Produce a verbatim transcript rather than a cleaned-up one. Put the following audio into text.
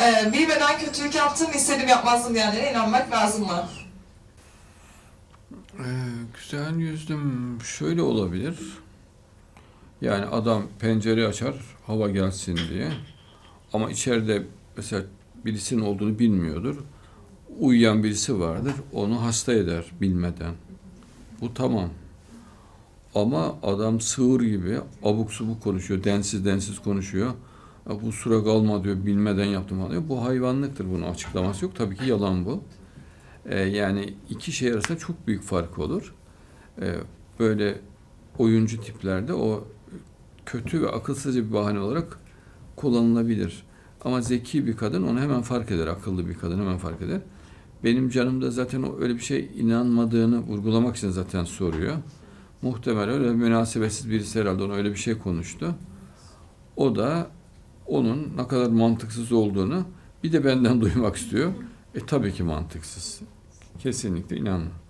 Ee, bir beden kötülük yaptığını istedim yapmazdım diyenlere inanmak lazım mı? Ee, güzel yüzdüm. Şöyle olabilir. Yani adam pencere açar hava gelsin diye. Ama içeride mesela birisinin olduğunu bilmiyordur. Uyuyan birisi vardır. Onu hasta eder bilmeden. Bu tamam. Ama adam sığır gibi abuk subuk konuşuyor. Densiz densiz konuşuyor. Ya bu sıra kalma diyor. Bilmeden yaptım falan diyor. Bu hayvanlıktır. Bunun açıklaması yok. Tabii ki yalan bu. Ee, yani iki şey arasında çok büyük fark olur. Ee, böyle oyuncu tiplerde o kötü ve akılsızca bir bahane olarak kullanılabilir. Ama zeki bir kadın onu hemen fark eder. Akıllı bir kadın hemen fark eder. Benim canımda zaten o öyle bir şey inanmadığını vurgulamak için zaten soruyor. Muhtemelen öyle münasebetsiz birisi herhalde ona öyle bir şey konuştu. O da onun ne kadar mantıksız olduğunu bir de benden duymak istiyor. E tabii ki mantıksız. Kesinlikle inanmam.